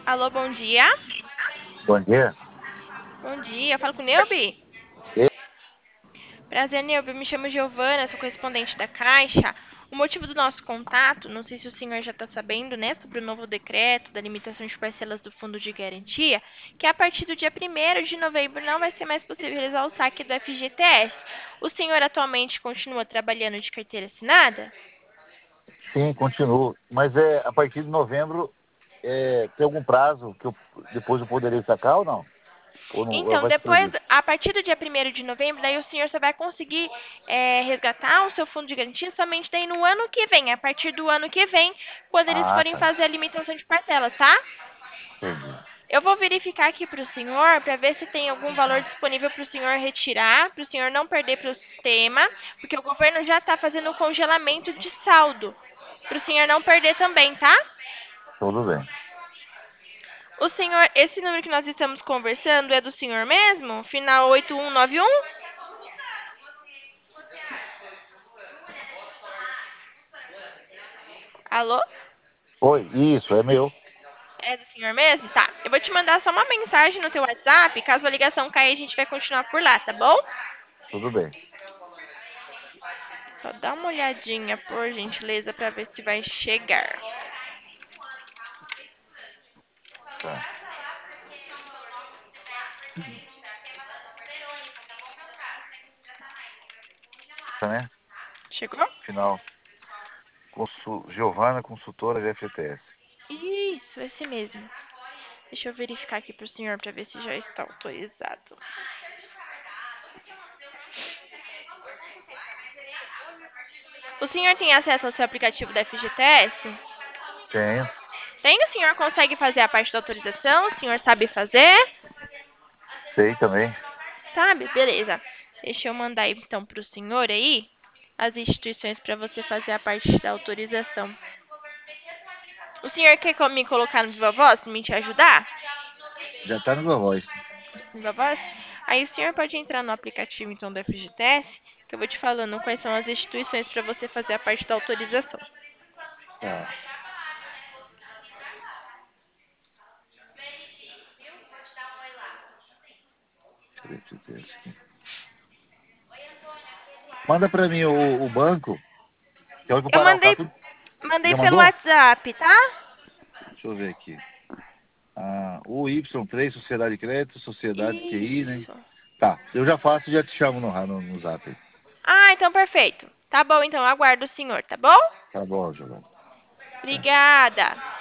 Alô, bom dia. Bom dia. Bom dia, eu falo com o Neubi. E- Prazer, Neubi. Eu me chamo Giovana, sou correspondente da Caixa. O motivo do nosso contato, não sei se o senhor já está sabendo, né, sobre o novo decreto da limitação de parcelas do Fundo de Garantia, que a partir do dia 1º de novembro não vai ser mais possível realizar o saque do FGTS. O senhor atualmente continua trabalhando de carteira assinada? Sim, continuo. Mas a partir de novembro, tem algum prazo que depois eu poderia sacar ou não? Ou não, ou Então, vai ser depois, proibido? a partir do dia 1º de novembro, daí o senhor só vai conseguir resgatar o seu fundo de garantia somente daí no ano que vem, a partir do ano que vem, quando eles Ah, forem tá. fazer a limitação de parcelas, tá? Entendi. Eu vou verificar aqui para o senhor, para ver se tem algum valor disponível para o senhor retirar, para o senhor não perder para o sistema, porque o governo já está fazendo o congelamento de saldo, para o senhor não perder também, tá? Tudo bem. O senhor, esse número que nós estamos conversando é do senhor mesmo? Final 8191? Alô? Oi, isso, é meu. É do senhor mesmo? Tá. Eu vou te mandar só uma mensagem no teu WhatsApp. Caso a ligação cair, a gente vai continuar por lá, tá bom? Tudo bem. Só dá uma olhadinha, por gentileza, pra ver se vai chegar. Tá. Tá, né? Chegou? Final. Giovana, consultora de FTS. Isso, esse mesmo. Deixa eu verificar aqui pro senhor pra ver se já está autorizado. O senhor tem acesso ao seu aplicativo da FGTS? Tenho. Tem? O senhor consegue fazer a parte da autorização? O senhor sabe fazer? Sei também. Sabe? Beleza. Deixa eu mandar então pro senhor aí as instituições para você fazer a parte da autorização. O senhor quer me colocar no Viva Voz pra me te ajudar? Já tá na sua voz. Viva Voz? Aí o senhor pode entrar no aplicativo então da FGTS, que eu vou te falando quais são as instituições para você fazer a parte da autorização. Tá. Deixa eu ver se tem esse aqui. Manda pra mim o banco, que é hora que eu Eu parar o carro. mandei Já pelo mandou? WhatsApp, tá? Deixa eu ver aqui. O Y3, Sociedade de Crédito, Sociedade QI, né? Isso. Tá, eu já faço e já te chamo no zap. Ah, então perfeito. Tá bom, então aguardo o senhor, tá bom? Tá bom, Giovana. Tá. Obrigada.